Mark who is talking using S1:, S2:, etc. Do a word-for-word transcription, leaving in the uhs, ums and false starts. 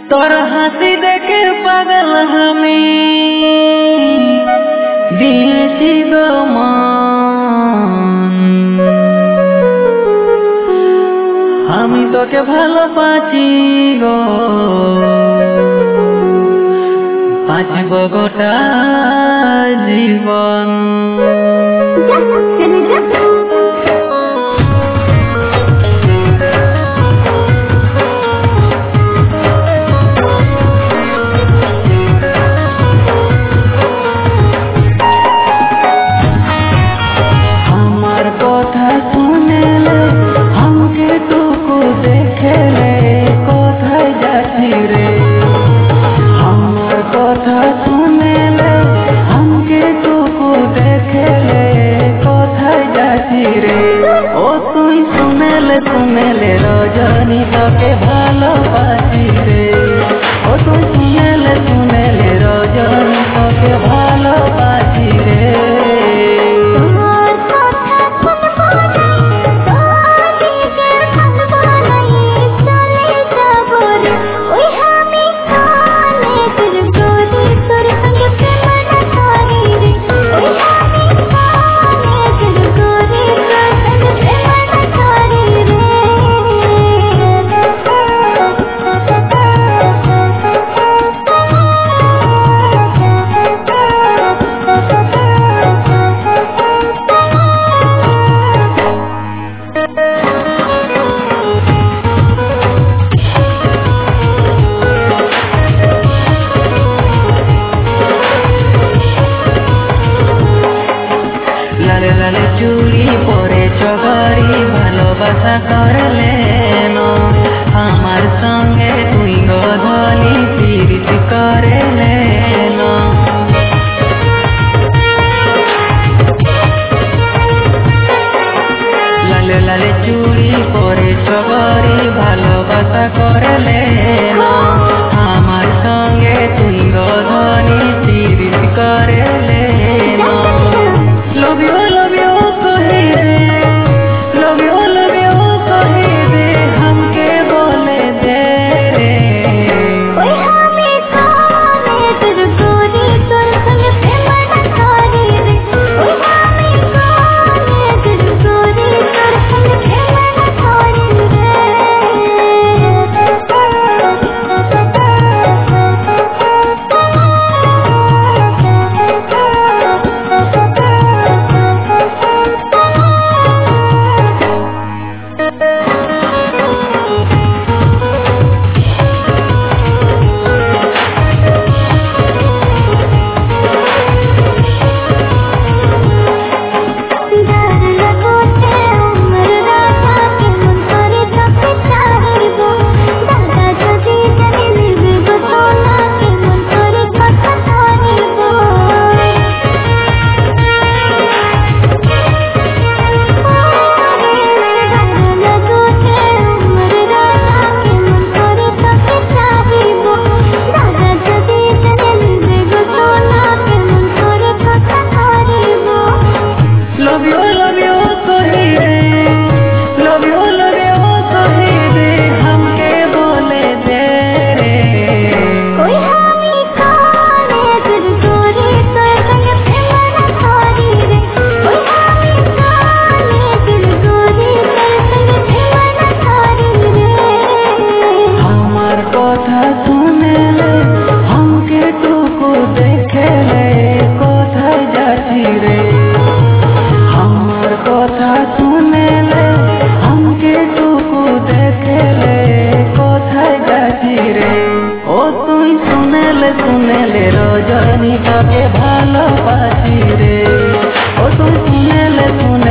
S1: तोर हाथी देखे पागल हमें दिएছি গো মান আমি তোকে ভালোবাসি গো বাঁচব গোটা জীবন सुनेले रजनी तोके भालोबासी रे ओ तू सुनेले सुनेले रजनी तोके भालोबासी रे लाले लाले चूड़ी परे चगरी भालोबासा करले न आमार संगे तुई गधली पीड़ित करले न लाले लाले चूड़ी परे चगरी भालोबासा करले न आमार संगे तुई गधली पीड़ित करले न Love you, love you, कहे दे Love you, love you, कहे दे हमके बोले दे
S2: ओए हमें काने तुझ गोरी तुझ संग प्रेम नकारी रे ओए हमें काने तुझ गोरी तुझ संग प्रेम नकारी रे
S1: सुनेले रजनी तोके भालोबासी रे ओ तू सुनेले सुने